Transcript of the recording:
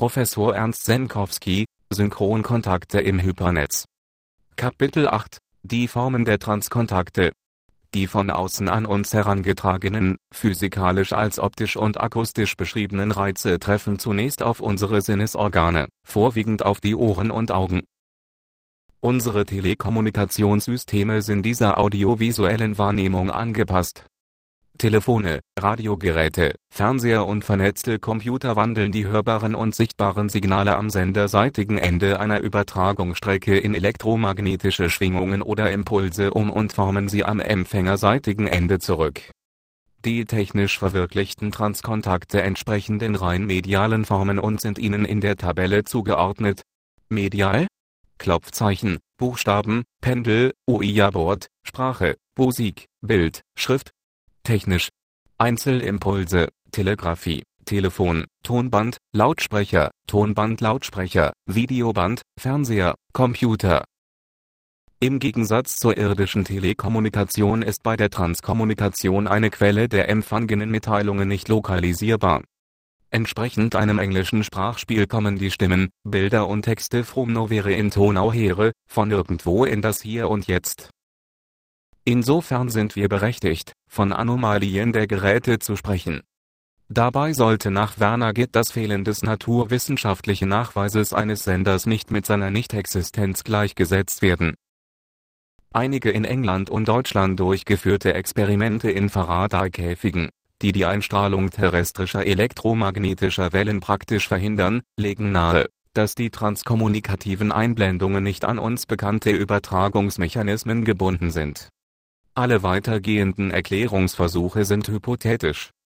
Professor Ernst Senkowski, Synchronkontakte im Hypernetz. Kapitel 8 – Die Formen der Transkontakte. Die von außen an uns herangetragenen, physikalisch als optisch und akustisch beschriebenen Reize treffen zunächst auf unsere Sinnesorgane, vorwiegend auf die Ohren und Augen. Unsere Telekommunikationssysteme sind dieser audiovisuellen Wahrnehmung angepasst. Telefone, Radiogeräte, Fernseher und vernetzte Computer wandeln die hörbaren und sichtbaren Signale am senderseitigen Ende einer Übertragungsstrecke in elektromagnetische Schwingungen oder Impulse um und formen sie am empfängerseitigen Ende zurück. Die technisch verwirklichten Transkontakte entsprechen den rein medialen Formen und sind ihnen in der Tabelle zugeordnet. Medial: Klopfzeichen, Buchstaben, Pendel, OIA-Board, Sprache, Musik, Bild, Schrift. Technisch: Einzelimpulse, Telegrafie, Telefon, Tonband, Lautsprecher, Tonbandlautsprecher, Videoband, Fernseher, Computer. Im Gegensatz zur irdischen Telekommunikation ist bei der Transkommunikation eine Quelle der empfangenen Mitteilungen nicht lokalisierbar. Entsprechend einem englischen Sprachspiel kommen die Stimmen, Bilder und Texte from nowhere in tonauhere, von irgendwo in das Hier und Jetzt. Insofern sind wir berechtigt, von Anomalien der Geräte zu sprechen. Dabei sollte nach Werner Gitt das Fehlen des naturwissenschaftlichen Nachweises eines Senders nicht mit seiner Nichtexistenz gleichgesetzt werden. Einige in England und Deutschland durchgeführte Experimente in Faraday-Käfigen, die die Einstrahlung terrestrischer elektromagnetischer Wellen praktisch verhindern, legen nahe, dass die transkommunikativen Einblendungen nicht an uns bekannte Übertragungsmechanismen gebunden sind. Alle weitergehenden Erklärungsversuche sind hypothetisch.